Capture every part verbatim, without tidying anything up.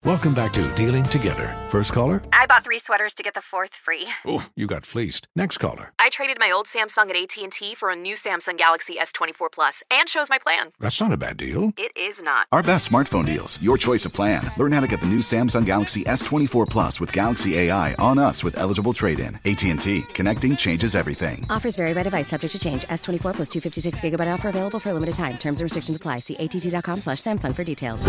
Welcome back to Dealing Together. First caller? I bought three sweaters to get the fourth free. Oh, you got fleeced. Next caller? I traded my old Samsung at A T and T for a new Samsung Galaxy S twenty-four Plus and shows my plan. That's not a bad deal. It is not. Our best smartphone deals. Your choice of plan. Learn how to get the new Samsung Galaxy S twenty-four Plus with Galaxy A I on us with eligible trade-in. A T and T. Connecting changes everything. Offers vary by device. Subject to change. S twenty-four plus two fifty-six gigabyte offer available for a limited time. Terms and restrictions apply. See att.com slash Samsung for details.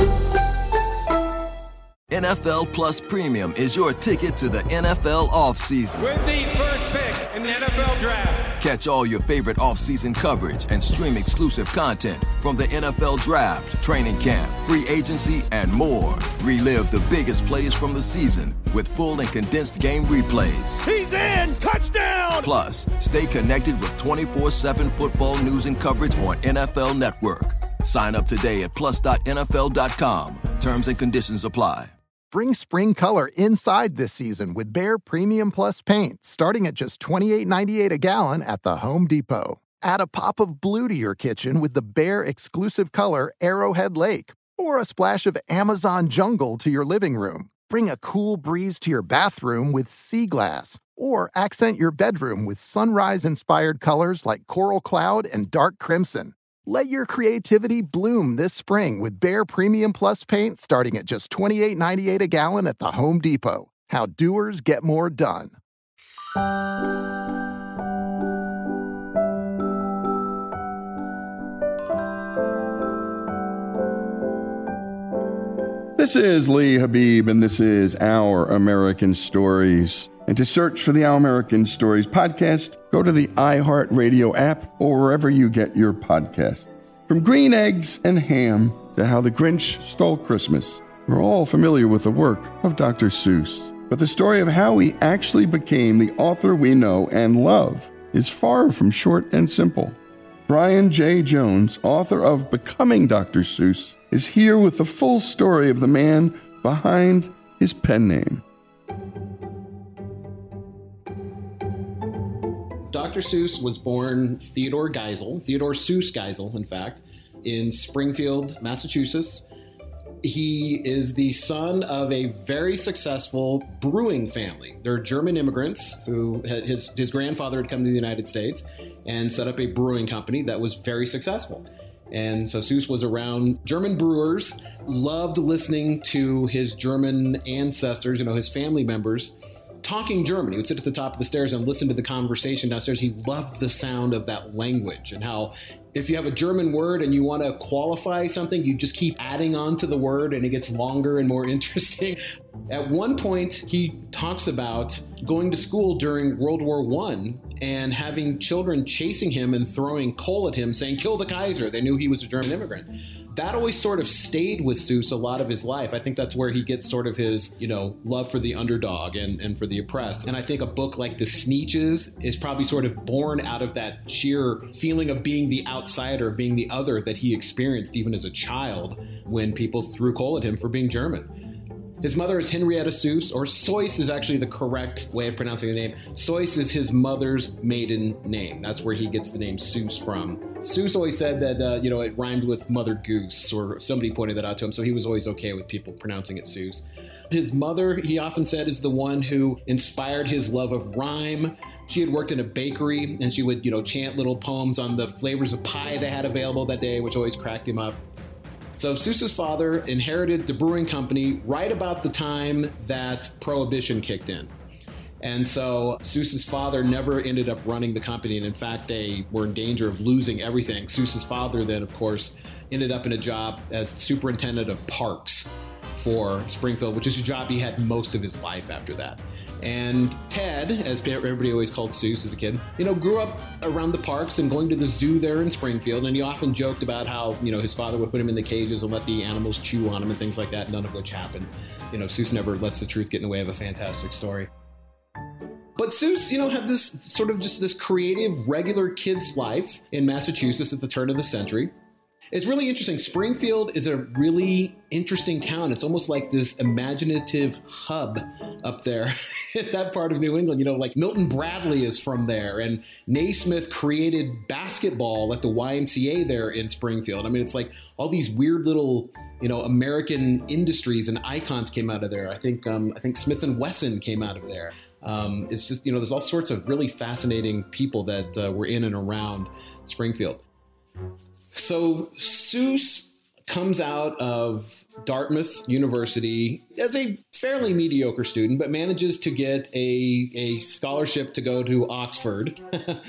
N F L Plus Premium is your ticket to the N F L offseason. With the first pick in the N F L Draft. Catch all your favorite offseason coverage and stream exclusive content from the N F L Draft, training camp, free agency, and more. Relive the biggest plays from the season with full and condensed game replays. He's in! Touchdown! Plus, stay connected with twenty-four seven football news and coverage on N F L Network. Sign up today at plus dot N F L dot com. Terms and conditions apply. Bring spring color inside this season with Behr Premium Plus paint, starting at just twenty-eight ninety-eight a gallon at the Home Depot. Add a pop of blue to your kitchen with the Behr exclusive color Arrowhead Lake, or a splash of Amazon Jungle to your living room. Bring a cool breeze to your bathroom with Sea Glass, or accent your bedroom with sunrise-inspired colors like Coral Cloud and Dark Crimson. Let your creativity bloom this spring with Behr Premium Plus paint starting at just twenty-eight ninety-eight a gallon at the Home Depot. How doers get more done. This is Lee Habib, and this is Our American Stories. And to search for the Our American Stories podcast, go to the iHeartRadio app or wherever you get your podcasts. From green eggs and ham to how the Grinch stole Christmas, we're all familiar with the work of Doctor Seuss. But the story of how he actually became the author we know and love is far from short and simple. Brian J. Jones, author of Becoming Doctor Seuss, is here with the full story of the man behind his pen name. Doctor Seuss was born Theodore Geisel, Theodore Seuss Geisel, in fact, in Springfield, Massachusetts. He is the son of a very successful brewing family. They're German immigrants who had, his, his grandfather had come to the United States and set up a brewing company that was very successful. And so Seuss was around German brewers, loved listening to his German ancestors, you know, his family members, talking German. He would sit at the top of the stairs and listen to the conversation downstairs. He loved the sound of that language and how if you have a German word and you want to qualify something, you just keep adding on to the word and it gets longer and more interesting. At one point, he talks about going to school during World War One and having children chasing him and throwing coal at him saying, "Kill the Kaiser." They knew he was a German immigrant. That always sort of stayed with Seuss a lot of his life. I think that's where he gets sort of his, you know, love for the underdog and, and for the oppressed. And I think a book like The Sneetches is probably sort of born out of that sheer feeling of being the outsider, being the other that he experienced even as a child when people threw coal at him for being German. His mother is Henrietta Seuss, or Seuss is actually the correct way of pronouncing the name. Seuss is his mother's maiden name. That's where he gets the name Seuss from. Seuss always said that, uh, you know, it rhymed with Mother Goose, or somebody pointed that out to him, so he was always okay with people pronouncing it Seuss. His mother, he often said, is the one who inspired his love of rhyme. She had worked in a bakery, and she would, you know, chant little poems on the flavors of pie they had available that day, which always cracked him up. So Seuss's father inherited the brewing company right about the time that Prohibition kicked in. And so Seuss's father never ended up running the company. And in fact, they were in danger of losing everything. Seuss's father then, of course, ended up in a job as superintendent of parks for Springfield, which is a job he had most of his life after that. And Ted, as everybody always called Seuss as a kid, you know, grew up around the parks and going to the zoo there in Springfield. And he often joked about how, you know, his father would put him in the cages and let the animals chew on him and things like that, none of which happened. You know, Seuss never lets the truth get in the way of a fantastic story. But Seuss, you know, had this sort of just this creative, regular kid's life in Massachusetts at the turn of the century. It's really interesting. Springfield is a really interesting town. It's almost like this imaginative hub up there in that part of New England. You know, like Milton Bradley is from there, and Naismith created basketball at the Y M C A there in Springfield. I mean, it's like all these weird little, you know, American industries and icons came out of there. I think um, I think Smith and Wesson came out of there. Um, it's just, you know, there's all sorts of really fascinating people that uh, were in and around Springfield. So Seuss comes out of Dartmouth University as a fairly mediocre student, but manages to get a, a scholarship to go to Oxford.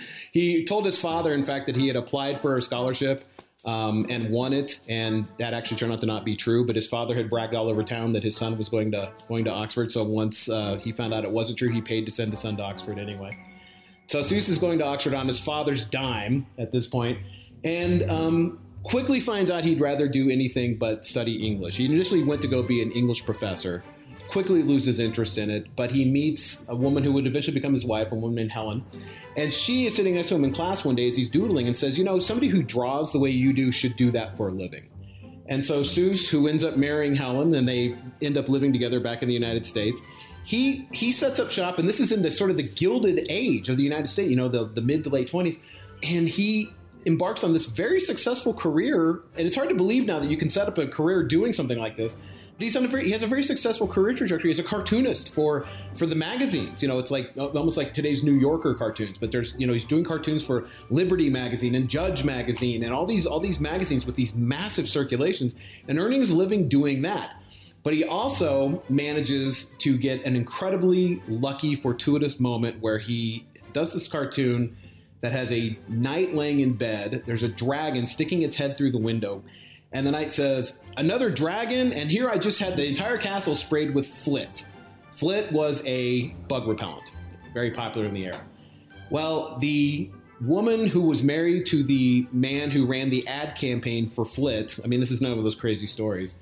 He told his father, in fact, that he had applied for a scholarship um, and won it, and that actually turned out to not be true. But his father had bragged all over town that his son was going to going to Oxford. So once uh, he found out it wasn't true, he paid to send his son to Oxford anyway. So Seuss is going to Oxford on his father's dime at this point. And um, quickly finds out he'd rather do anything but study English. He initially went to go be an English professor, quickly loses interest in it, but he meets a woman who would eventually become his wife, a woman named Helen. And she is sitting next to him in class one day as he's doodling and says, you know, somebody who draws the way you do should do that for a living. And so Seuss, who ends up marrying Helen, and they end up living together back in the United States, he he sets up shop, and this is in the sort of the Gilded Age of the United States, you know, the, the mid to late twenties, and he embarks on this very successful career, and it's hard to believe now that you can set up a career doing something like this. But he's on a very, he has a very successful career trajectory as a cartoonist for for the magazines. You know, it's like almost like today's New Yorker cartoons. But there's, you know, he's doing cartoons for Liberty Magazine and Judge Magazine and all these all these magazines with these massive circulations, and earning his living doing that. But he also manages to get an incredibly lucky, fortuitous moment where he does this cartoon that has a knight laying in bed. There's a dragon sticking its head through the window. And the knight says, another dragon, and here I just had the entire castle sprayed with Flit. Flit was a bug repellent, very popular in the era. Well, the woman who was married to the man who ran the ad campaign for Flit, I mean, this is none of those crazy stories,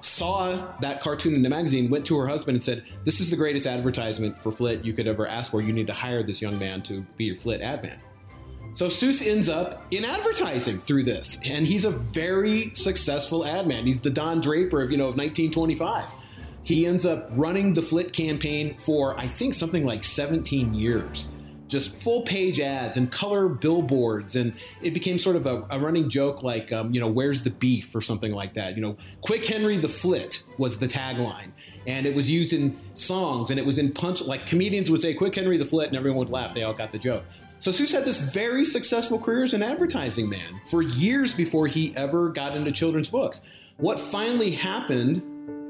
saw that cartoon in the magazine, went to her husband and said, this is the greatest advertisement for Flit you could ever ask for. You need to hire this young man to be your Flit ad man. So Seuss ends up in advertising through this, and he's a very successful ad man. He's the Don Draper of, you know, of nineteen twenty-five. He ends up running the Flit campaign for, I think, something like seventeen years. Just full-page ads and color billboards, and it became sort of a, a running joke like, um, you know, where's the beef or something like that. You know, Quick Henry the Flit was the tagline, and it was used in songs, and it was in punch, like comedians would say, Quick Henry the Flit, and everyone would laugh. They all got the joke. So Seuss had this very successful career as an advertising man for years before he ever got into children's books. What finally happened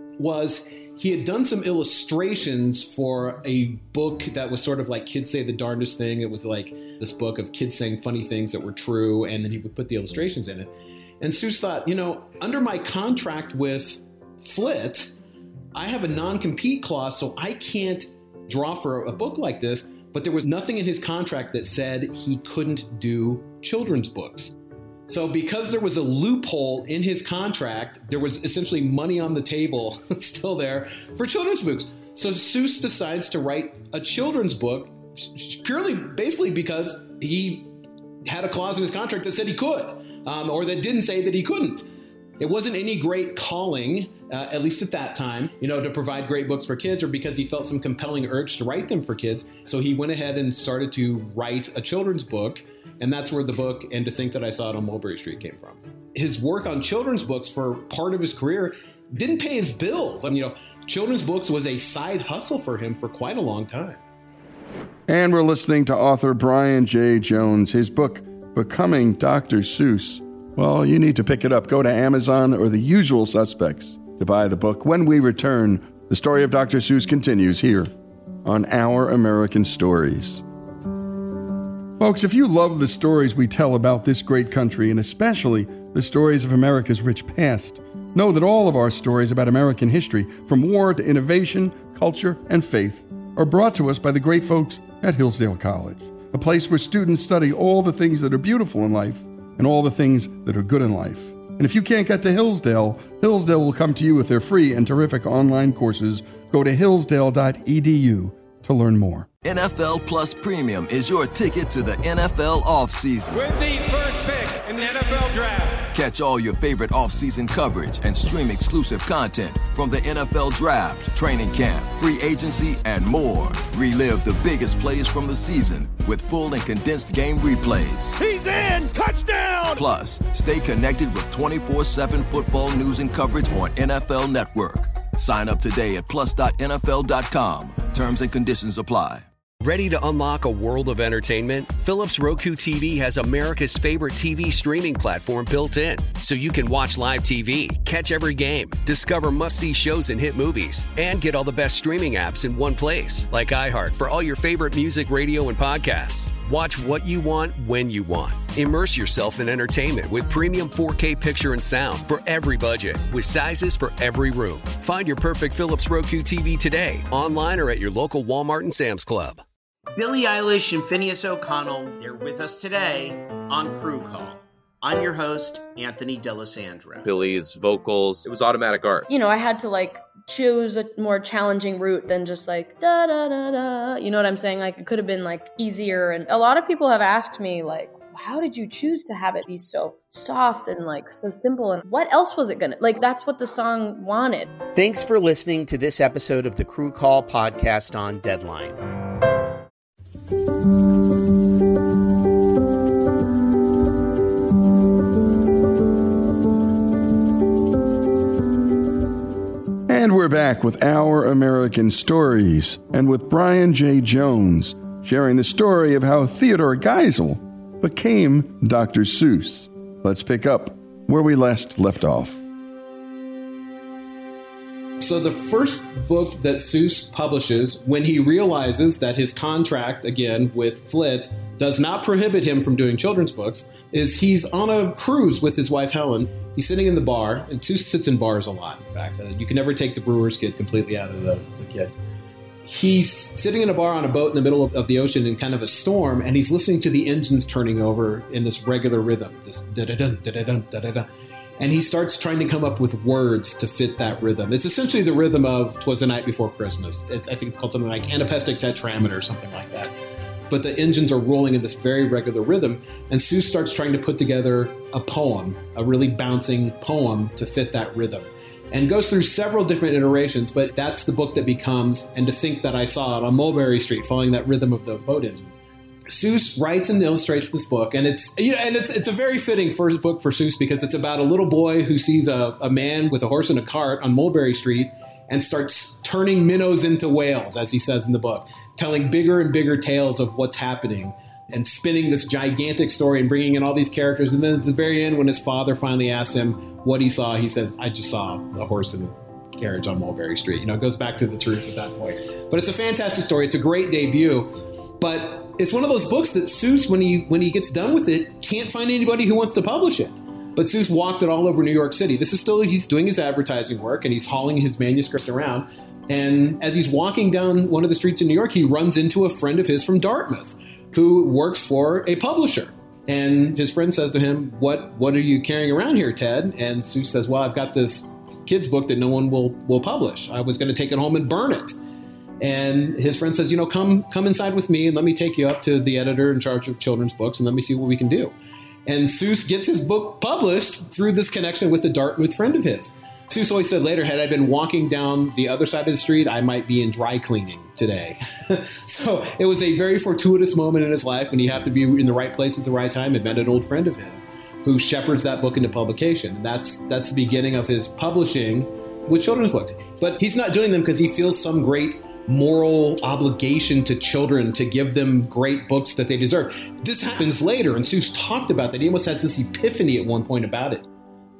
was he had done some illustrations for a book that was sort of like Kids Say the Darndest Thing. It was like this book of kids saying funny things that were true, and then he would put the illustrations in it. And Seuss thought, you know, under my contract with Flit, I have a non-compete clause, so I can't draw for a book like this. But there was nothing in his contract that said he couldn't do children's books. So because there was a loophole in his contract, there was essentially money on the table still there for children's books. So Seuss decides to write a children's book purely basically because he had a clause in his contract that said he could, um, or that didn't say that he couldn't. It wasn't any great calling, uh, at least at that time, you know, to provide great books for kids, or because he felt some compelling urge to write them for kids. So he went ahead and started to write a children's book, and that's where the book And to Think That I Saw It on Mulberry Street came from. His work on children's books for part of his career didn't pay his bills. I mean, you know, children's books was a side hustle for him for quite a long time. And we're listening to author Brian J. Jones. His book, Becoming Doctor Seuss. Well, you need to pick it up. Go to Amazon or the usual suspects to buy the book. When we return, the story of Doctor Seuss continues here on Our American Stories. Folks, if you love the stories we tell about this great country, and especially the stories of America's rich past, know that all of our stories about American history, from war to innovation, culture, and faith, are brought to us by the great folks at Hillsdale College, a place where students study all the things that are beautiful in life and all the things that are good in life. And if you can't get to Hillsdale, Hillsdale will come to you with their free and terrific online courses. Go to hillsdale dot e d u to learn more. N F L Plus Premium is your ticket to the N F L offseason. With the first pick in the N F L Draft, Catch all your favorite off-season coverage and stream exclusive content from the N F L Draft, Training Camp, Free Agency, and more. Relive the biggest plays from the season with full and condensed game replays. He's in! Touchdown! Plus, stay connected with twenty-four seven football news and coverage on N F L Network. Sign up today at plus dot N F L dot com. Terms and conditions apply. Ready to unlock a world of entertainment? Philips Roku T V has America's favorite T V streaming platform built in, so you can watch live T V, catch every game, discover must-see shows and hit movies, and get all the best streaming apps in one place, like iHeart for all your favorite music, radio, and podcasts. Watch what you want, when you want. Immerse yourself in entertainment with premium four K picture and sound for every budget, with sizes for every room. Find your perfect Philips Roku T V today, online or at your local Walmart and Sam's Club. Billie Eilish and Phineas O'Connell, they're with us today on Crew Call. I'm your host, Anthony D'Alessandro. Billie's vocals, it was automatic art. You know, I had to like choose a more challenging route than just like da da da da. You know what I'm saying? Like it could have been like easier. And a lot of people have asked me like, how did you choose to have it be so soft and like so simple? And what else was it gonna, like that's what the song wanted. Thanks for listening to this episode of the Crew Call podcast on Deadline. And we're back with Our American Stories, and with Brian J. Jones, sharing the story of how Theodore Geisel became Doctor Seuss. Let's pick up where we last left off. So the first book that Seuss publishes, when he realizes that his contract, again, with Flit does not prohibit him from doing children's books, is he's on a cruise with his wife, Helen. He's sitting in the bar, and Seuss sits in bars a lot, in fact. Uh, you can never take the brewer's kid completely out of the, the kid. He's sitting in a bar on a boat in the middle of, of the ocean in kind of a storm, and he's listening to the engines turning over in this regular rhythm, this da-da-dun, da-da-dun, da-da-dun. And he starts trying to come up with words to fit that rhythm. It's essentially the rhythm of "'Twas the Night Before Christmas." It, I think it's called something like anapestic tetrameter or something like that. But the engines are rolling in this very regular rhythm, and Seuss starts trying to put together a poem, a really bouncing poem to fit that rhythm. And goes through several different iterations, but that's the book that becomes And to Think That I Saw It on Mulberry Street, following that rhythm of the boat engines. Seuss writes and illustrates this book, and it's you know, and it's it's a very fitting first book for Seuss because it's about a little boy who sees a, a man with a horse and a cart on Mulberry Street and starts turning minnows into whales, as he says in the book, telling bigger and bigger tales of what's happening and spinning this gigantic story and bringing in all these characters. And then at the very end, when his father finally asks him what he saw, he says, "I just saw a horse and a carriage on Mulberry Street." You know, it goes back to the truth at that point. But it's a fantastic story. It's a great debut. But it's one of those books that Seuss, when he when he gets done with it, can't find anybody who wants to publish it. But Seuss walked it all over New York City. This is still, he's doing his advertising work, and he's hauling his manuscript around. And as he's walking down one of the streets in New York, he runs into a friend of his from Dartmouth who works for a publisher. And his friend says to him, what what are you carrying around here, Ted? And Seuss says, well, I've got this kid's book that no one will, will publish. I was going to take it home and burn it. And his friend says, you know, come come inside with me and let me take you up to the editor in charge of children's books and let me see what we can do. And Seuss gets his book published through this connection with a Dartmouth friend of his. Seuss always said later, had I been walking down the other side of the street, I might be in dry cleaning today. So it was a very fortuitous moment in his life when he happened to be in the right place at the right time and met an old friend of his who shepherds that book into publication. And that's that's the beginning of his publishing with children's books. But he's not doing them because he feels some great moral obligation to children to give them great books that they deserve. This happens later, and Seuss talked about that. He almost has this epiphany at one point about it.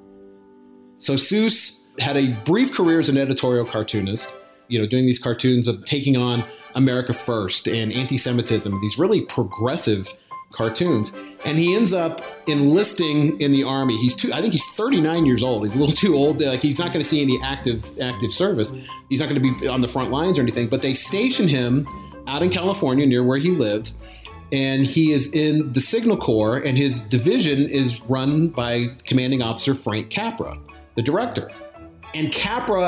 So Seuss had a brief career as an editorial cartoonist, you know, doing these cartoons of taking on America First and anti-Semitism, these really progressive cartoons. And he ends up enlisting in the Army. He's too, I think he's thirty-nine years old. He's a little too old. Like, he's not going to see any active active service. He's not going to be on the front lines or anything. But they station him out in California near where he lived. And he is in the Signal Corps, and his division is run by Commanding Officer Frank Capra, the director. And Capra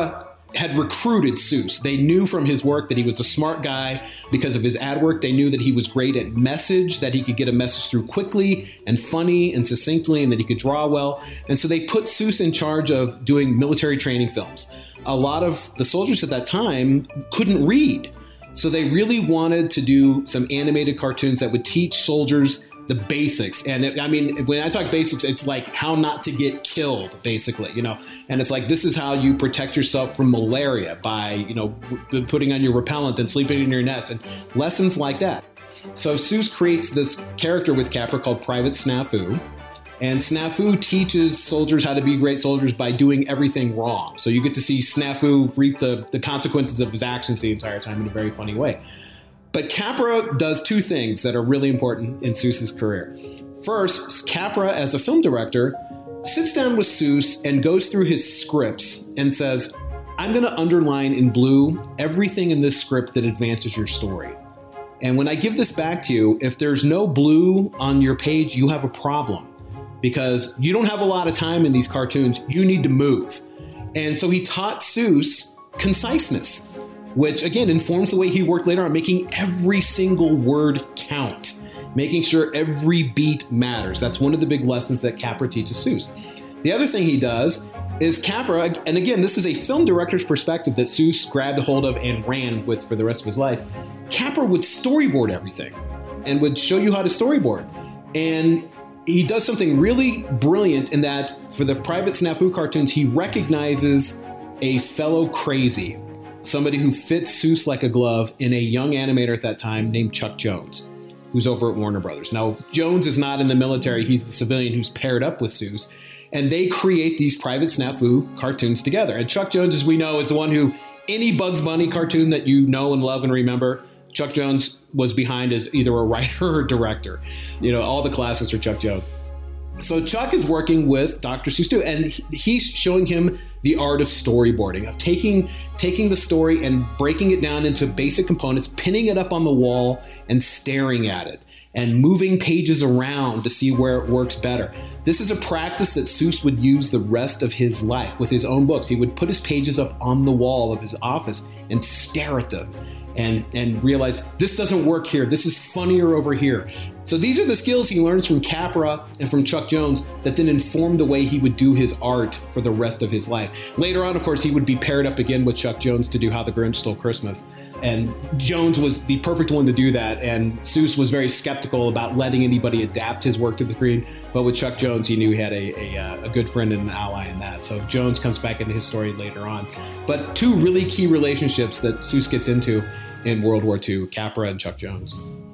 had recruited Seuss. They knew from his work that he was a smart guy because of his ad work. They knew that he was great at message, that he could get a message through quickly and funny and succinctly, and that he could draw well. And so they put Seuss in charge of doing military training films. A lot of the soldiers at that time couldn't read. So they really wanted to do some animated cartoons that would teach soldiers the basics. And it, I mean, when I talk basics, it's like how not to get killed, basically, you know, and it's like, this is how you protect yourself from malaria by, you know, w- putting on your repellent and sleeping in your nets and lessons like that. So Seuss creates this character with Capra called Private Snafu. And Snafu teaches soldiers how to be great soldiers by doing everything wrong. So you get to see Snafu reap the, the consequences of his actions the entire time in a very funny way. But Capra does two things that are really important in Seuss's career. First, Capra, as a film director, sits down with Seuss and goes through his scripts and says, I'm going to underline in blue everything in this script that advances your story. And when I give this back to you, if there's no blue on your page, you have a problem because you don't have a lot of time in these cartoons. You need to move. And so he taught Seuss conciseness, which again informs the way he worked later on, making every single word count, making sure every beat matters. That's one of the big lessons that Capra teaches Seuss. The other thing he does is Capra, and again, this is a film director's perspective that Seuss grabbed a hold of and ran with for the rest of his life. Capra would storyboard everything and would show you how to storyboard. And he does something really brilliant in that for the Private Snafu cartoons, he recognizes a fellow crazy, somebody who fits Seuss like a glove in a young animator at that time named Chuck Jones, who's over at Warner Brothers. Now, Jones is not in the military. He's the civilian who's paired up with Seuss. And they create these Private Snafu cartoons together. And Chuck Jones, as we know, is the one who, any Bugs Bunny cartoon that you know and love and remember, Chuck Jones was behind as either a writer or director. You know, all the classics are Chuck Jones. So Chuck is working with Doctor Seuss too, and he's showing him the art of storyboarding, of taking taking the story and breaking it down into basic components, pinning it up on the wall and staring at it, and moving pages around to see where it works better. This is a practice that Seuss would use the rest of his life with his own books. He would put his pages up on the wall of his office and stare at them and, and realize, this doesn't work here. This is funnier over here. So these are the skills he learns from Capra and from Chuck Jones that then inform the way he would do his art for the rest of his life. Later on, of course, he would be paired up again with Chuck Jones to do How the Grinch Stole Christmas. And Jones was the perfect one to do that. And Seuss was very skeptical about letting anybody adapt his work to the screen. But with Chuck Jones, he knew he had a, a, a good friend and an ally in that. So Jones comes back into his story later on. But two really key relationships that Seuss gets into in World War Two, Capra and Chuck Jones.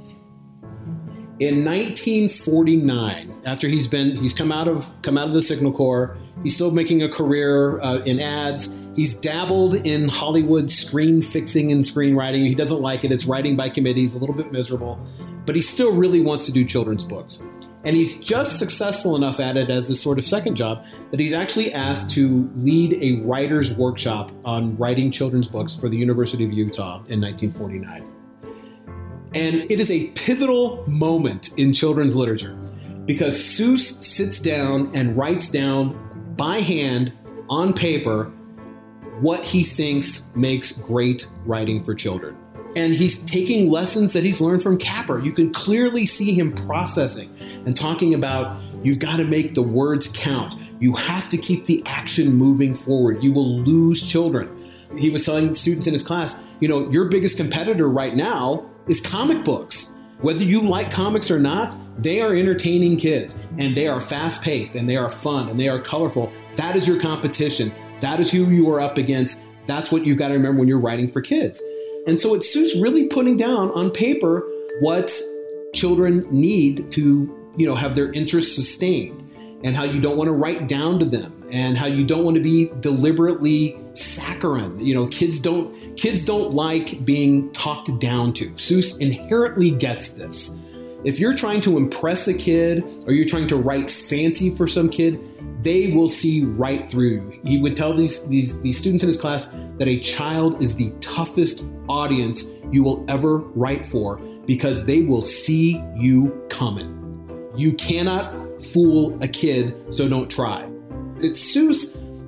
In nineteen forty-nine, after he's been he's come out of come out of the Signal Corps, he's still making a career uh, in ads. He's dabbled in Hollywood screen fixing and screenwriting. He doesn't like it. It's writing by committee. He's a little bit miserable, but he still really wants to do children's books. And he's just successful enough at it as a sort of second job that he's actually asked to lead a writer's workshop on writing children's books for the University of Utah in nineteen forty-nine. And it is a pivotal moment in children's literature because Seuss sits down and writes down by hand on paper what he thinks makes great writing for children. And he's taking lessons that he's learned from Capra. You can clearly see him processing and talking about, you've got to make the words count. You have to keep the action moving forward. You will lose children. He was telling students in his class, you know, your biggest competitor right now is comic books. Whether you like comics or not, they are entertaining kids, and they are fast-paced, and they are fun, and they are colorful. That is your competition. That is who you are up against. That's what you've got to remember when you're writing for kids. And so it's Seuss really putting down on paper what children need to, you know, have their interests sustained, and how you don't want to write down to them, and how you don't want to be deliberately saccharine. You know, kids don't kids don't like being talked down to. Seuss inherently gets this. If you're trying to impress a kid, or you're trying to write fancy for some kid, they will see right through you. He would tell these, these, these students in his class that a child is the toughest audience you will ever write for because they will see you coming. You cannot fool a kid, so don't try. It's Seuss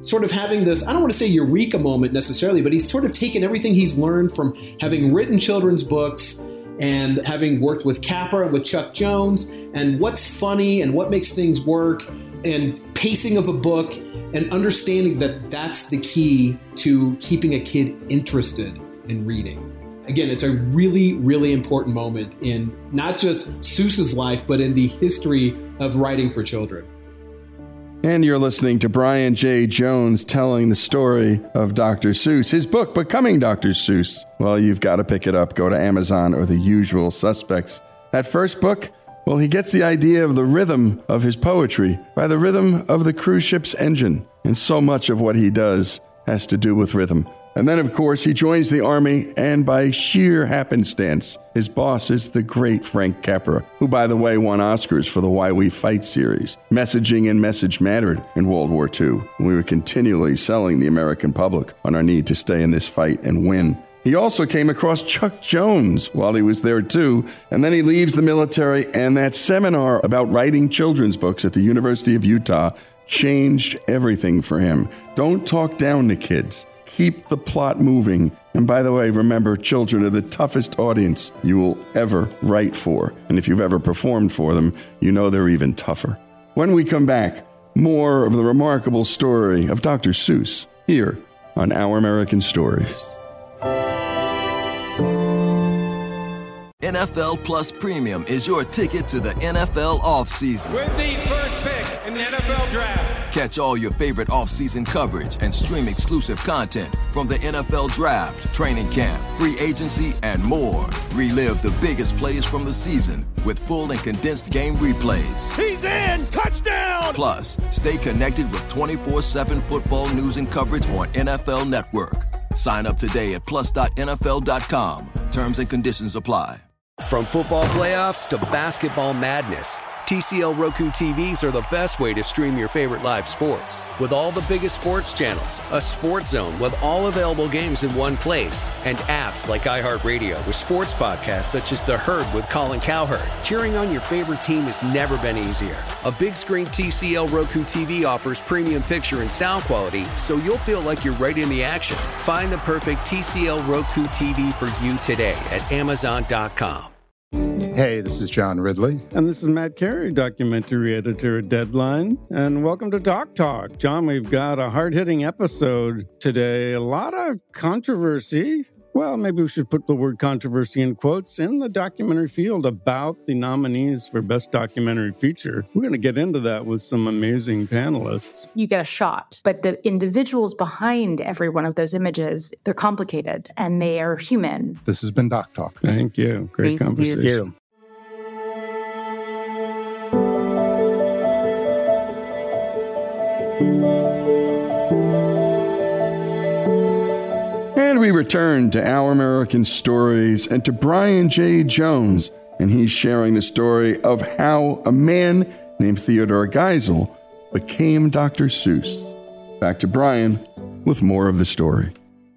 sort of having this, I don't want to say eureka moment necessarily, but he's sort of taken everything he's learned from having written children's books and having worked with Capra and with Chuck Jones, and what's funny and what makes things work, and pacing of a book, and understanding that that's the key to keeping a kid interested in reading. Again, it's a really, really important moment in not just Seuss's life, but in the history of writing for children. And you're listening to Brian J. Jones telling the story of Doctor Seuss, his book, Becoming Doctor Seuss. Well, you've got to pick it up. Go to Amazon or the usual suspects. That first book, well, he gets the idea of the rhythm of his poetry by the rhythm of the cruise ship's engine. And so much of what he does has to do with rhythm. And then, of course, he joins the Army, and by sheer happenstance, his boss is the great Frank Capra, who, by the way, won Oscars for the Why We Fight series. Messaging and message mattered in World War Two. We were continually selling the American public on our need to stay in this fight and win. He also came across Chuck Jones while he was there, too, and then he leaves the military, and that seminar about writing children's books at the University of Utah changed everything for him. Don't talk down to kids. Keep the plot moving. And by the way, remember, children are the toughest audience you will ever write for. And if you've ever performed for them, you know they're even tougher. When we come back, more of the remarkable story of Doctor Seuss here on Our American Stories. N F L Plus Premium is your ticket to the N F L offseason. With the first pick in the N F L Draft. Catch all your favorite offseason coverage and stream exclusive content from the N F L Draft, training camp, free agency, and more. Relive the biggest plays from the season with full and condensed game replays. He's in! Touchdown! Plus, stay connected with twenty-four seven football news and coverage on N F L Network. Sign up today at plus dot N F L dot com. Terms and conditions apply. From football playoffs to basketball madness, T C L Roku T Vs are the best way to stream your favorite live sports. With all the biggest sports channels, a sports zone with all available games in one place, and apps like iHeartRadio with sports podcasts such as The Herd with Colin Cowherd. Cheering on your favorite team has never been easier. A big screen T C L Roku T V offers premium picture and sound quality, so you'll feel like you're right in the action. Find the perfect T C L Roku T V for you today at amazon dot com. Hey, this is John Ridley. And this is Matt Carey, documentary editor at Deadline. And welcome to Doc Talk. John, we've got a hard-hitting episode today. A lot of controversy. Well, maybe we should put the word controversy in quotes in the documentary field about the nominees for Best Documentary Feature. We're going to get into that with some amazing panelists. You get a shot, but the individuals behind every one of those images, they're complicated and they are human. This has been Doc Talk. Thank you. Great Thank conversation. you. And we return to Our American Stories and to Brian J. Jones, and he's sharing the story of how a man named Theodore Geisel became Doctor Seuss. Back to Brian with more of the story.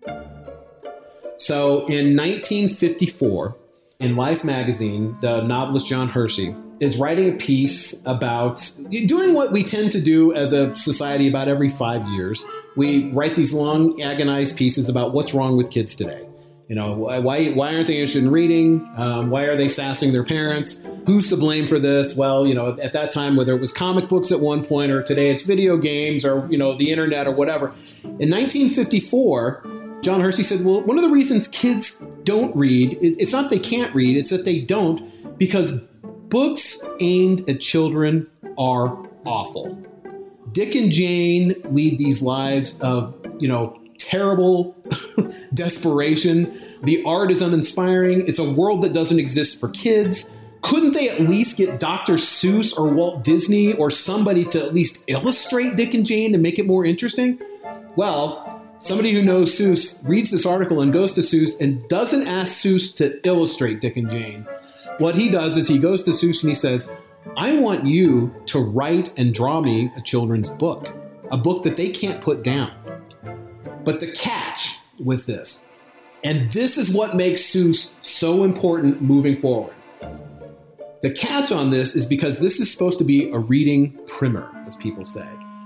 So in nineteen fifty-four, in Life magazine, the novelist John Hersey is writing a piece about doing what we tend to do as a society about every five years. We write these long, agonized pieces about what's wrong with kids today. You know, why why aren't they interested in reading? Um, why are they sassing their parents? Who's to blame for this? Well, you know, at that time, whether it was comic books at one point or today it's video games or, you know, the internet or whatever. In nineteen fifty-four, John Hersey said, well, one of the reasons kids don't read, it's not they can't read, it's that they don't, because books aimed at children are awful. Dick and Jane lead these lives of, you know, terrible desperation. The art is uninspiring. It's a world that doesn't exist for kids. Couldn't they at least get Doctor Seuss or Walt Disney or somebody to at least illustrate Dick and Jane to make it more interesting? Well, somebody who knows Seuss reads this article and goes to Seuss and doesn't ask Seuss to illustrate Dick and Jane. What he does is he goes to Seuss and he says, I want you to write and draw me a children's book, a book that they can't put down. But the catch with this, and this is what makes Seuss so important moving forward. The catch on this is because this is supposed to be a reading primer, as people say.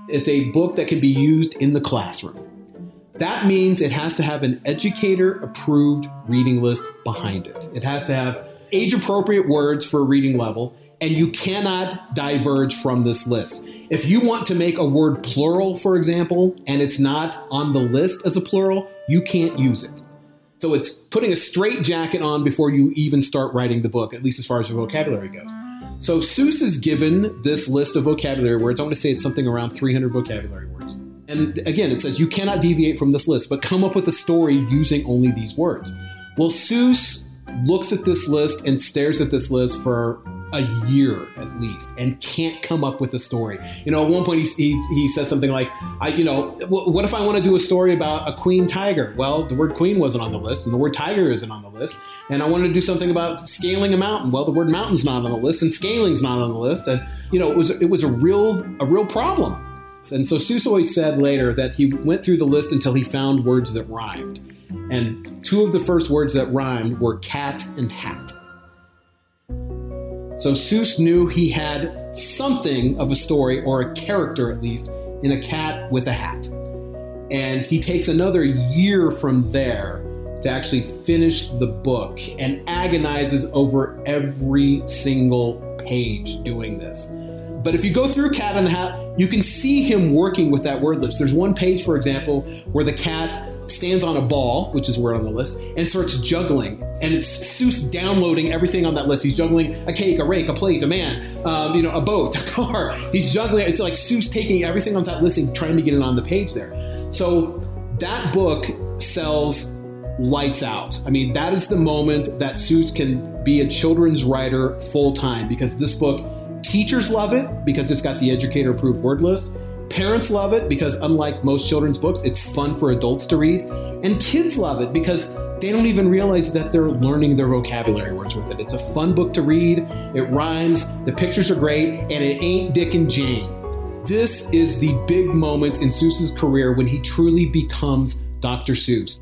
It's a book that can be used in the classroom. That means it has to have an educator-approved reading list behind it. It has to have age-appropriate words for a reading level, and you cannot diverge from this list. If you want to make a word plural, for example, and it's not on the list as a plural, you can't use it. So it's putting a straight jacket on before you even start writing the book, at least as far as your vocabulary goes. So Seuss is given this list of vocabulary words. I want to say it's something around three hundred vocabulary words. And again, it says you cannot deviate from this list, but come up with a story using only these words. Well, Seuss looks at this list and stares at this list for a year at least and can't come up with a story. You know, at one point he he, he says something like, I, you know, what if I want to do a story about a queen tiger? Well, the word queen wasn't on the list and the word tiger isn't on the list. And I wanted to do something about scaling a mountain. Well, the word mountain's not on the list and scaling's not on the list. And, you know, it was it was a real a real problem. And so Seuss always said later that he went through the list until he found words that rhymed. And two of the first words that rhymed were cat and hat. So Seuss knew he had something of a story, or a character at least, in a cat with a hat. And he takes another year from there to actually finish the book and agonizes over every single page doing this. But if you go through Cat in the Hat, you can see him working with that word list. There's one page, for example, where the cat stands on a ball, which is a word on the list, and starts juggling. And it's Seuss downloading everything on that list. He's juggling a cake, a rake, a plate, a man, um, you know, a boat, a car. He's juggling. It's like Seuss taking everything on that list and trying to get it on the page there. So that book sells lights out. I mean, that is the moment that Seuss can be a children's writer full time, because this book, teachers love it because it's got the educator approved word list. Parents love it because, unlike most children's books, it's fun for adults to read. And kids love it because they don't even realize that they're learning their vocabulary words with it. It's a fun book to read. It rhymes. The pictures are great. And it ain't Dick and Jane. This is the big moment in Seuss's career when he truly becomes Doctor Seuss.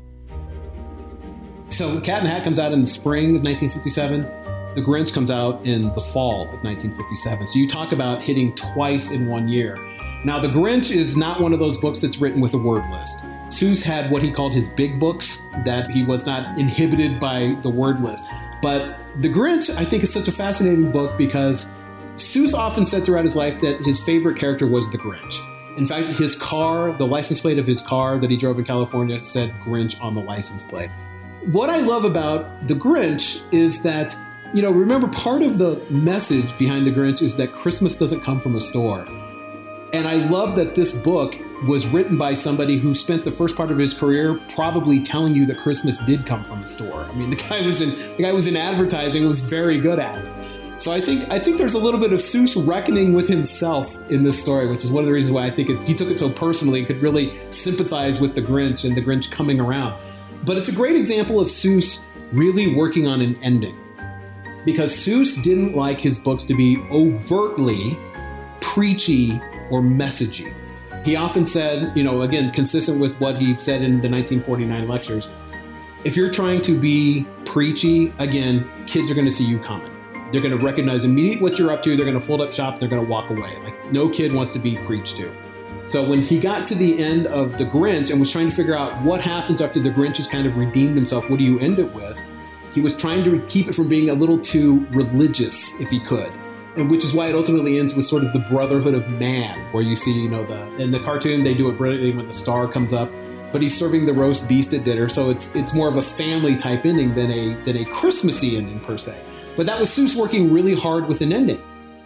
So Cat in the Hat comes out in the spring of nineteen fifty-seven. The Grinch comes out in the fall of nineteen fifty-seven. So you talk about hitting twice in one year. Now, The Grinch is not one of those books that's written with a word list. Seuss had what he called his big books, that he was not inhibited by the word list. But The Grinch, I think, is such a fascinating book because Seuss often said throughout his life that his favorite character was the Grinch. In fact, his car, the license plate of his car that he drove in California said Grinch on the license plate. What I love about The Grinch is that, you know, remember, part of the message behind The Grinch is that Christmas doesn't come from a store. And I love that this book was written by somebody who spent the first part of his career probably telling you that Christmas did come from a store. I mean, the guy was in the guy was in advertising and was very good at it. So I think I think there's a little bit of Seuss reckoning with himself in this story, which is one of the reasons why I think it, he took it so personally and could really sympathize with the Grinch and the Grinch coming around. But it's a great example of Seuss really working on an ending, because Seuss didn't like his books to be overtly preachy or messagey. He often said, you know, again, consistent with what he said in the nineteen forty-nine lectures, if you're trying to be preachy, again, kids are going to see you coming. They're going to recognize immediately what you're up to. They're going to fold up shop. They're going to walk away. Like, no kid wants to be preached to. So when he got to the end of The Grinch and was trying to figure out what happens after the Grinch has kind of redeemed himself, what do you end it with? He was trying to keep it from being a little too religious, if he could. And which is why it ultimately ends with sort of the brotherhood of man, where you see, you know, the in the cartoon, they do it brilliantly when the star comes up, but he's serving the roast beast at dinner. So it's it's more of a family type ending than a than a Christmassy ending per se. But that was Seuss working really hard with an ending.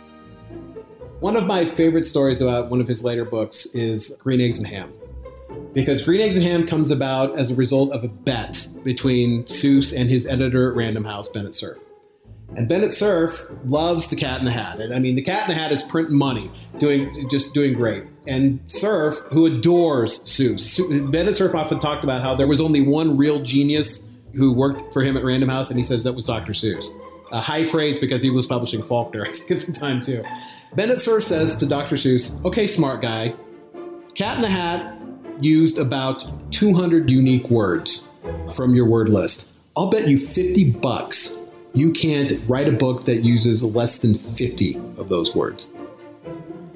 One of my favorite stories about one of his later books is Green Eggs and Ham. Because Green Eggs and Ham comes about as a result of a bet between Seuss and his editor at Random House, Bennett Cerf. And Bennett Cerf loves the Cat in the Hat. And I mean, the Cat in the Hat is printing money, doing just doing great. And Cerf, who adores Seuss, Bennett Cerf often talked about how there was only one real genius who worked for him at Random House, and he says that was Doctor Seuss. Uh, high praise because he was publishing Faulkner, I think, at the time, too. Bennett Cerf says to Doctor Seuss, okay, smart guy, Cat in the Hat used about two hundred unique words from your word list. I'll bet you fifty bucks you can't write a book that uses less than fifty of those words.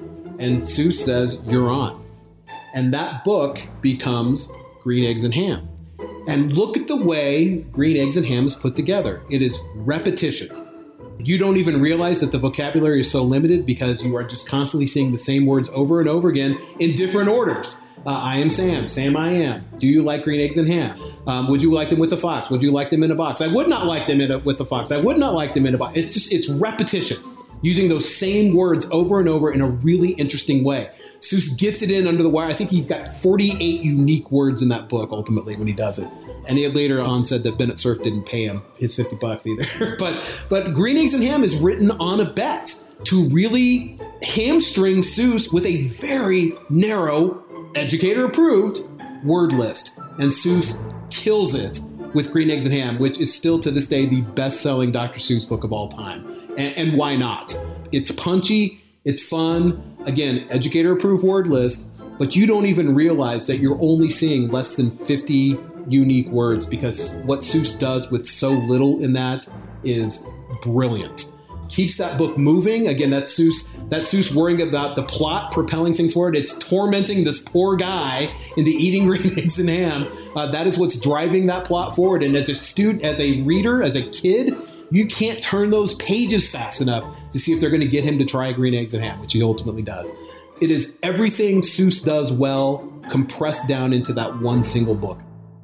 And Seuss says, "You're on." And that book becomes Green Eggs and Ham. And look at the way Green Eggs and Ham is put together. It is repetition. You don't even realize that the vocabulary is so limited because you are just constantly seeing the same words over and over again in different orders. Uh, I am Sam. Sam, I am. Do you like green eggs and ham? Um, would you like them with a fox? Would you like them in a box? I would not like them in a, with a fox. I would not like them in a box. It's just, it's repetition. Using those same words over and over in a really interesting way. Seuss gets it in under the wire. I think he's got forty-eight unique words in that book ultimately when he does it. And he later on said that Bennett Cerf didn't pay him his fifty bucks either. but but Green Eggs and Ham is written on a bet to really hamstring Seuss with a very narrow, educator-approved word list. And Seuss kills it with Green Eggs and Ham, which is still to this day the best-selling Doctor Seuss book of all time. And, and why not? It's punchy. It's fun. Again, educator-approved word list. But you don't even realize that you're only seeing less than fifty unique words because what Seuss does with so little in that is brilliant. Keeps that book moving. Again, that's Seuss, that's Seuss worrying about the plot propelling things forward. It's tormenting this poor guy into eating green eggs and ham. Uh, that is what's driving that plot forward. And as a student, as a reader, as a kid, you can't turn those pages fast enough to see if they're going to get him to try green eggs and ham, which he ultimately does. It is everything Seuss does well compressed down into that one single book.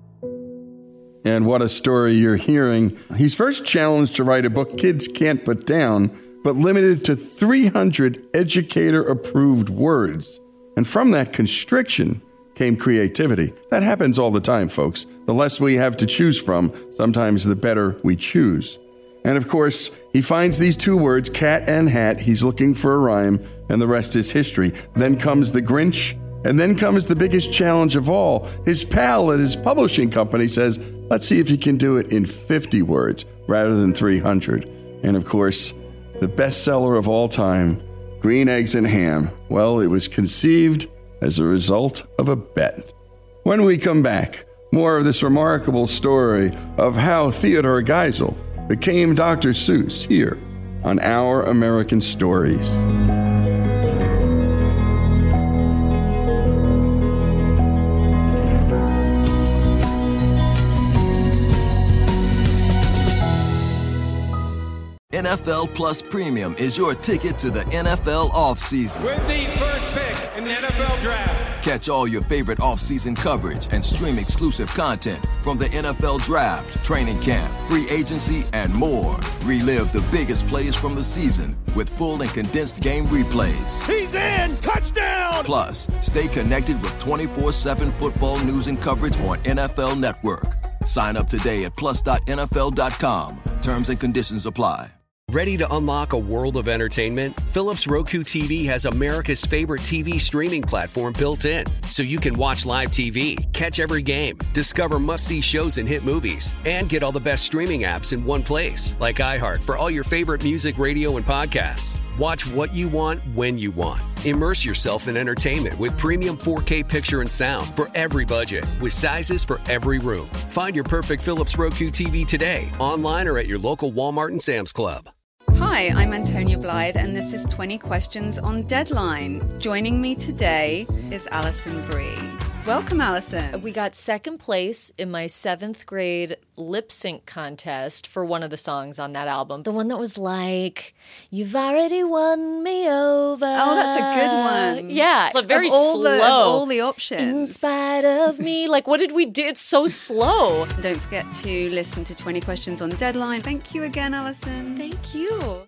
And what a story you're hearing. He's first challenged to write a book kids can't put down, but limited to three hundred educator-approved words. And from that constriction came creativity. That happens all the time, folks. The less we have to choose from, sometimes the better we choose. And of course, he finds these two words, cat and hat. He's looking for a rhyme, and the rest is history. Then comes the Grinch, and then comes the biggest challenge of all. His pal at his publishing company says, let's see if you can do it in fifty words rather than three hundred. And of course, the bestseller of all time, Green Eggs and Ham. Well, it was conceived as a result of a bet. When we come back, more of this remarkable story of how Theodore Geisel became Doctor Seuss here on Our American Stories. N F L Plus Premium is your ticket to the N F L offseason. With the first pick in the N F L Draft. Catch all your favorite offseason coverage and stream exclusive content from the N F L Draft, training camp, free agency, and more. Relive the biggest plays from the season with full and condensed game replays. He's in! Touchdown! Plus, stay connected with twenty-four seven football news and coverage on N F L Network. Sign up today at plus dot N F L dot com. Terms and conditions apply. Ready to unlock a world of entertainment? Philips Roku T V has America's favorite T V streaming platform built in, so you can watch live T V, catch every game, discover must-see shows and hit movies, and get all the best streaming apps in one place, like iHeart for all your favorite music, radio, and podcasts. Watch what you want, when you want. Immerse yourself in entertainment with premium four K picture and sound for every budget, with sizes for every room. Find your perfect Philips Roku T V today, online or at your local Walmart and Sam's Club. Hi, I'm Antonia Blythe, and this is twenty Questions on Deadline. Joining me today is Alison Brie. Welcome, Alison. We got second place in my seventh grade lip sync contest for one of the songs on that album. The one that was like, you've already won me over. Oh, that's a good one. Yeah. It's a very of all slow. The, of all the options. In spite of me. Like, what did we do? It's so slow. Don't forget to listen to twenty Questions on Deadline. Thank you again, Alison. Thank you.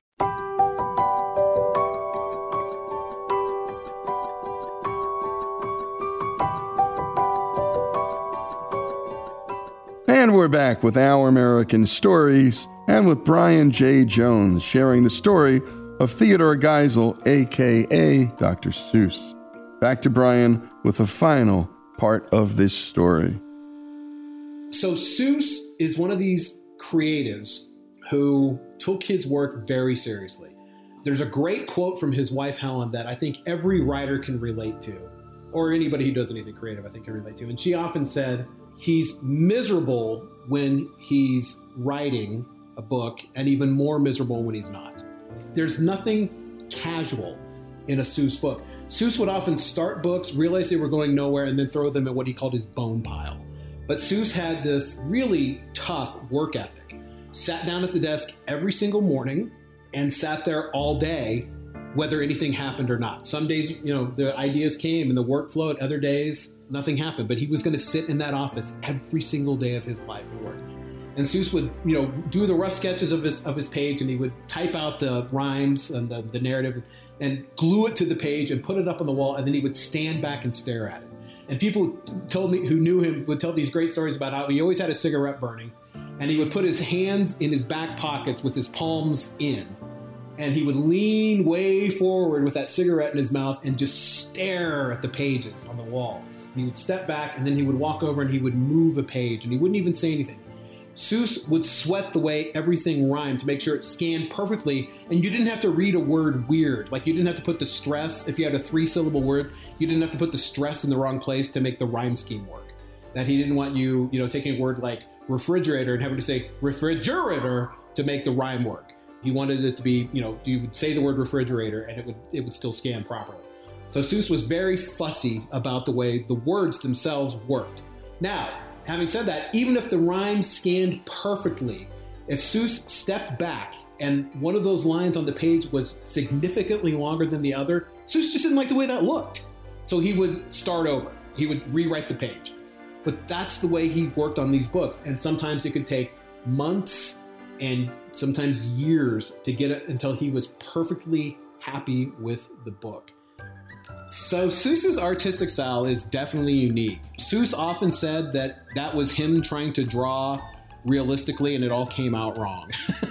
And we're back with Our American Stories and with Brian J. Jones sharing the story of Theodore Geisel, a k a. Doctor Seuss. Back to Brian with the final part of this story. So Seuss is one of these creatives who took his work very seriously. There's a great quote from his wife, Helen, that I think every writer can relate to, or anybody who does anything creative, I think, can relate to. And she often said, he's miserable when he's writing a book and even more miserable when he's not. There's nothing casual in a Seuss book. Seuss would often start books, realize they were going nowhere, and then throw them in what he called his bone pile. But Seuss had this really tough work ethic. Sat down at the desk every single morning and sat there all day, whether anything happened or not. Some days, you know, the ideas came and the work flowed. Other days, nothing happened. But he was going to sit in that office every single day of his life and work. And Seuss would, you know, do the rough sketches of his of his page, and he would type out the rhymes and the, the narrative and glue it to the page and put it up on the wall, and then he would stand back and stare at it. And people told me who knew him would tell these great stories about how he always had a cigarette burning, and he would put his hands in his back pockets with his palms in, and he would lean way forward with that cigarette in his mouth and just stare at the pages on the wall. And he would step back, and then he would walk over and he would move a page, and he wouldn't even say anything. Seuss would sweat the way everything rhymed to make sure it scanned perfectly, and you didn't have to read a word weird. Like, you didn't have to put the stress, if you had a three-syllable word, you didn't have to put the stress in the wrong place to make the rhyme scheme work. That he didn't want you, you know, taking a word like refrigerator and having to say refrigerator to make the rhyme work. He wanted it to be, you know, you would say the word refrigerator and it would it would still scan properly. So Seuss was very fussy about the way the words themselves worked. Now, having said that, even if the rhyme scanned perfectly, if Seuss stepped back and one of those lines on the page was significantly longer than the other, Seuss just didn't like the way that looked. So he would start over. He would rewrite the page. But that's the way he worked on these books. And sometimes it could take months and sometimes years to get it until he was perfectly happy with the book. So Seuss's artistic style is definitely unique. Seuss often said that that was him trying to draw realistically and it all came out wrong.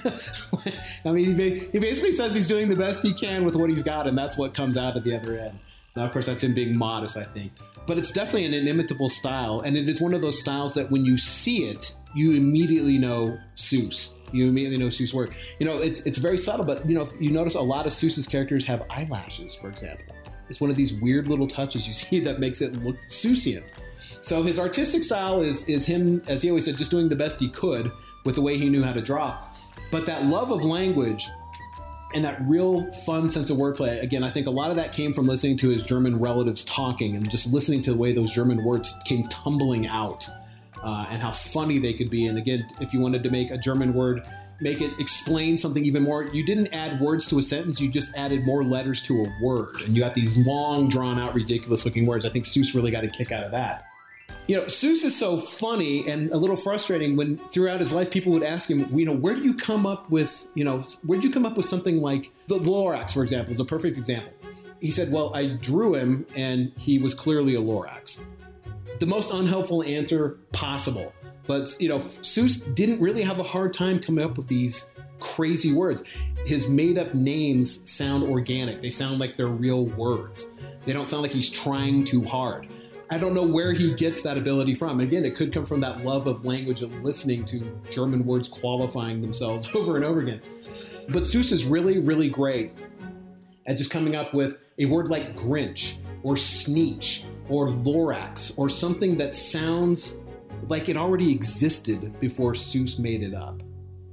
I mean, he basically says he's doing the best he can with what he's got, and that's what comes out at the other end. Now, of course, that's him being modest, I think. But it's definitely an inimitable style, and it is one of those styles that when you see it, you immediately know Seuss. You immediately know Seuss' work. You know, it's it's very subtle, but, you know, you notice a lot of Seuss's characters have eyelashes, for example. It's one of these weird little touches you see that makes it look Seussian. So his artistic style is is him, as he always said, just doing the best he could with the way he knew how to draw. But that love of language and that real fun sense of wordplay, again, I think a lot of that came from listening to his German relatives talking and just listening to the way those German words came tumbling out uh, and how funny they could be. And again, if you wanted to make a German word, make it explain something even more, you didn't add words to a sentence, you just added more letters to a word. And you got these long, drawn-out, ridiculous-looking words. I think Seuss really got a kick out of that. You know, Seuss is so funny and a little frustrating when throughout his life people would ask him, you know, where do you come up with, you know, where did you come up with something like the Lorax, for example, is a perfect example. He said, well, I drew him and he was clearly a Lorax. The most unhelpful answer possible. But, you know, Seuss didn't really have a hard time coming up with these crazy words. His made-up names sound organic. They sound like they're real words. They don't sound like he's trying too hard. I don't know where he gets that ability from. And again, it could come from that love of language and listening to German words qualifying themselves over and over again. But Seuss is really, really great at just coming up with a word like Grinch or Sneetch or Lorax or something that sounds like it already existed before Seuss made it up.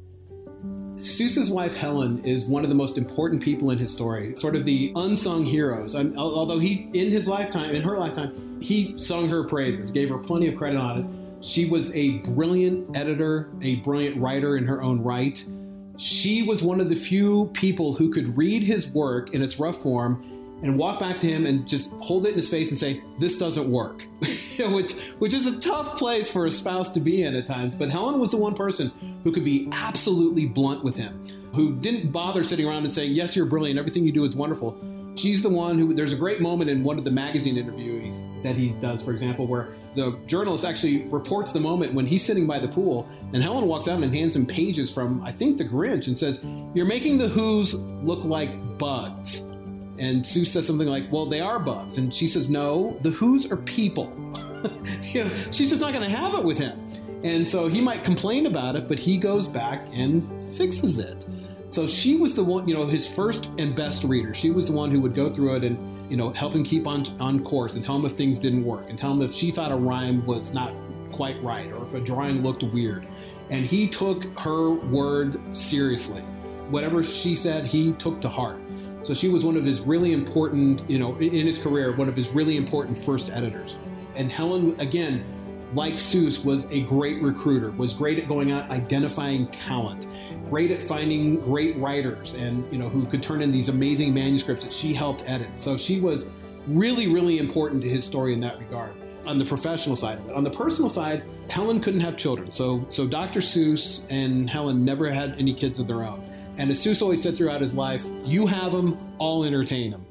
Seuss's wife, Helen, is one of the most important people in his story, sort of the unsung heroes. Um, although he, in his lifetime, in her lifetime, he sung her praises, gave her plenty of credit on it. She was a brilliant editor, a brilliant writer in her own right. She was one of the few people who could read his work in its rough form and walk back to him and just hold it in his face and say, this doesn't work, which which is a tough place for a spouse to be in at times. But Helen was the one person who could be absolutely blunt with him, who didn't bother sitting around and saying, yes, you're brilliant, everything you do is wonderful. She's the one who, there's a great moment in one of the magazine interviews that he does, for example, where the journalist actually reports the moment when he's sitting by the pool and Helen walks out and hands him pages from, I think, The Grinch and says, you're making the Who's look like bugs. And Seuss says something like, well, they are bugs. And she says, no, the Who's are people. You know, she's just not going to have it with him. And so he might complain about it, but he goes back and fixes it. So she was the one, you know, his first and best reader. She was the one who would go through it and, you know, help him keep on on course and tell him if things didn't work and tell him if she thought a rhyme was not quite right or if a drawing looked weird. And he took her word seriously. Whatever she said, he took to heart. So she was one of his really important, you know, in his career, one of his really important first editors. And Helen, again, like Seuss, was a great recruiter, was great at going out, identifying talent, great at finding great writers and, you know, who could turn in these amazing manuscripts that she helped edit. So she was really, really important to his story in that regard on the professional side of it. On the personal side, Helen couldn't have children. So, so Doctor Seuss and Helen never had any kids of their own. And as Seuss always said throughout his life, you have them, I'll entertain them.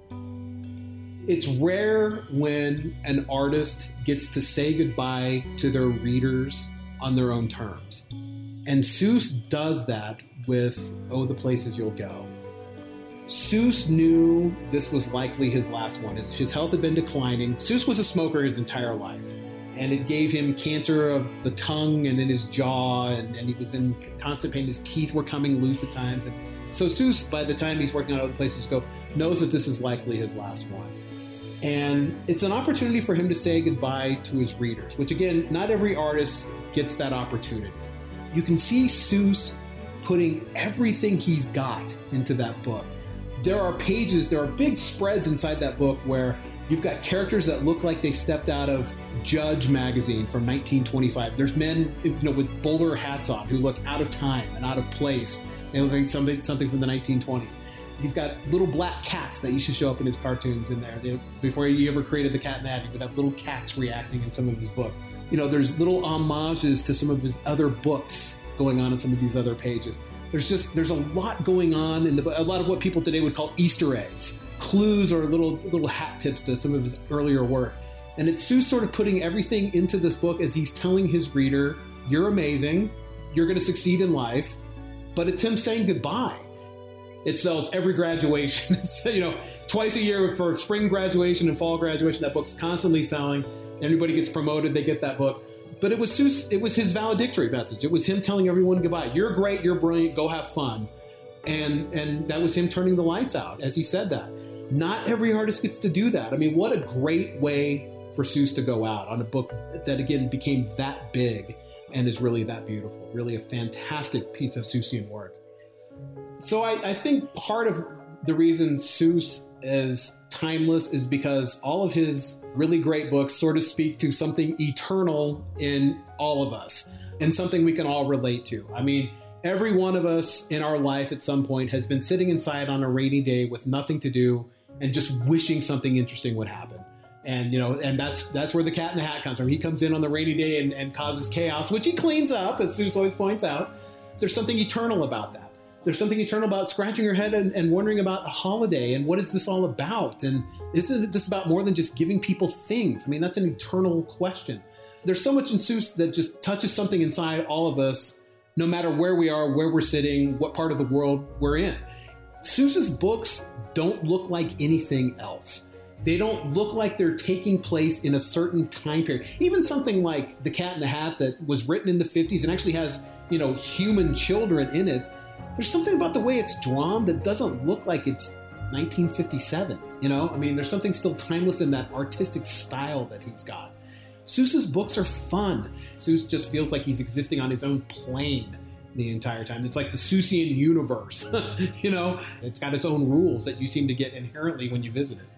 It's rare when an artist gets to say goodbye to their readers on their own terms. And Seuss does that with Oh, the Places You'll Go. Seuss knew this was likely his last one. His, his health had been declining. Seuss was a smoker his entire life. And it gave him cancer of the tongue and in his jaw, and, and he was in constant pain. His teeth were coming loose at times. And so Seuss, by the time he's working on Other Places to Go, knows that this is likely his last one. And it's an opportunity for him to say goodbye to his readers, which again, not every artist gets that opportunity. You can see Seuss putting everything he's got into that book. There are pages, there are big spreads inside that book where you've got characters that look like they stepped out of Judge magazine from nineteen twenty-five. There's men, you know, with bowler hats on who look out of time and out of place. They look like something, something from the nineteen twenties. He's got little black cats that used to show up in his cartoons in there. They, before he ever created the Cat in the Hat, he would have little cats reacting in some of his books. You know, there's little homages to some of his other books going on in some of these other pages. There's just, there's a lot going on in the, a lot of what people today would call Easter eggs, clues or little, little hat tips to some of his earlier work. And it's Seuss sort of putting everything into this book as he's telling his reader, you're amazing, you're going to succeed in life, but it's him saying goodbye. It sells every graduation. It's, you know, twice a year for spring graduation and fall graduation. That book's constantly selling. Everybody gets promoted. They get that book. But it was Seuss. It was his valedictory message. It was him telling everyone goodbye. You're great. You're brilliant. Go have fun. And and that was him turning the lights out as he said that. Not every artist gets to do that. I mean, what a great way for Seuss to go out on a book that, again, became that big and is really that beautiful. Really a fantastic piece of Seussian work. So I, I think part of the reason Seuss is timeless is because all of his really great books sort of speak to something eternal in all of us and something we can all relate to. I mean, every one of us in our life at some point has been sitting inside on a rainy day with nothing to do and just wishing something interesting would happen. And, you know, and that's that's where the Cat in the Hat comes from. He comes in on the rainy day and, and causes chaos, which he cleans up, as Seuss always points out. There's something eternal about that. There's something eternal about scratching your head and, and wondering about a holiday and what is this all about? And isn't this about more than just giving people things? I mean, that's an eternal question. There's so much in Seuss that just touches something inside all of us, no matter where we are, where we're sitting, what part of the world we're in. Seuss's books don't look like anything else. They don't look like they're taking place in a certain time period. Even something like The Cat in the Hat that was written in the fifties and actually has, you know, human children in it. There's something about the way it's drawn that doesn't look like it's nineteen fifty-seven, you know? I mean, there's something still timeless in that artistic style that he's got. Seuss's books are fun. Seuss just feels like he's existing on his own plane the entire time. It's like the Seussian universe, you know? It's got its own rules that you seem to get inherently when you visit it.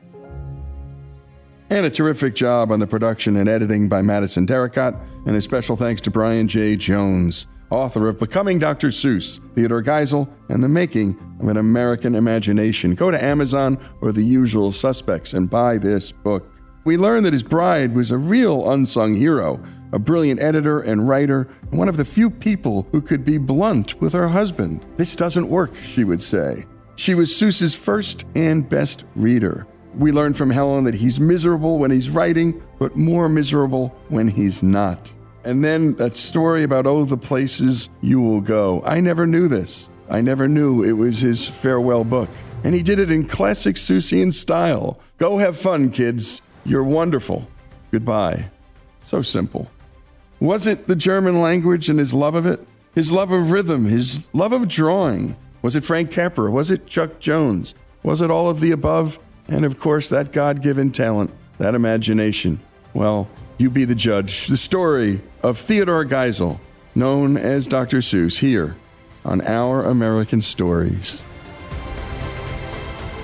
And a terrific job on the production and editing by Madison Derricott, and a special thanks to Brian J. Jones, author of Becoming Doctor Seuss, Theodore Geisel, and the Making of an American Imagination. Go to Amazon or the usual suspects and buy this book. We learn that his bride was a real unsung hero, a brilliant editor and writer, and one of the few people who could be blunt with her husband. This doesn't work, she would say. She was Seuss's first and best reader. We learn from Helen that he's miserable when he's writing, but more miserable when he's not. And then that story about, oh, the places you will go. I never knew this. I never knew it was his farewell book. And he did it in classic Seussian style. Go have fun, kids. You're wonderful. Goodbye. So simple. Was it the German language and his love of it? His love of rhythm, his love of drawing? Was it Frank Capra? Was it Chuck Jones? Was it all of the above? And of course, that God-given talent, that imagination. Well, you be the judge. The story of Theodore Geisel, known as Doctor Seuss, here on Our American Stories.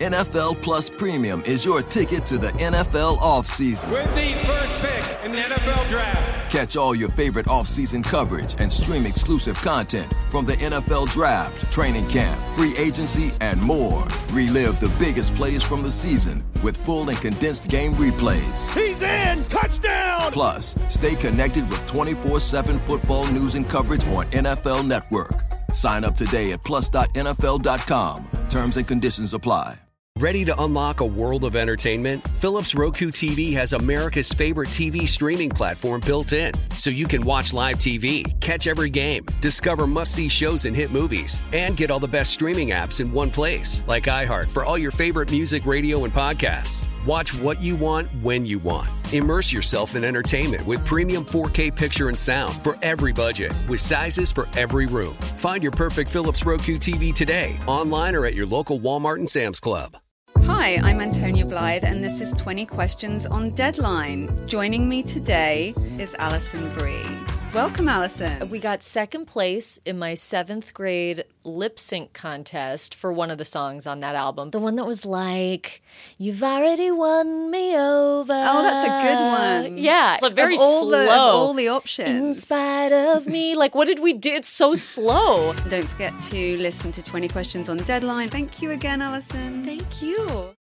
N F L Plus Premium is your ticket to the N F L offseason. With the first pick in the N F L Draft. Catch all your favorite offseason coverage and stream exclusive content from the N F L Draft, training camp, free agency, and more. Relive the biggest plays from the season with full and condensed game replays. He's in! Touchdown! Plus, stay connected with twenty-four seven football news and coverage on N F L Network. Sign up today at plus dot N F L dot com. Terms and conditions apply. Ready to unlock a world of entertainment? Philips Roku T V has America's favorite T V streaming platform built in, so you can watch live T V, catch every game, discover must-see shows and hit movies, and get all the best streaming apps in one place, like iHeart for all your favorite music, radio, and podcasts. Watch what you want, when you want. Immerse yourself in entertainment with premium four K picture and sound for every budget, with sizes for every room. Find your perfect Philips Roku T V today, online or at your local Walmart and Sam's Club. Hi, I'm Antonia Blythe, and this is twenty Questions on Deadline. Joining me today is Alison Brie. Welcome, Alison. We got second place in my seventh grade lip sync contest for one of the songs on that album. The one that was like, "You've already won me over." Oh, that's a good one. Yeah. It's a very of all slow. The, of all the options. In spite of me. Like, what did we do? It's so slow. Don't forget to listen to twenty Questions on Deadline. Thank you again, Alison. Thank you.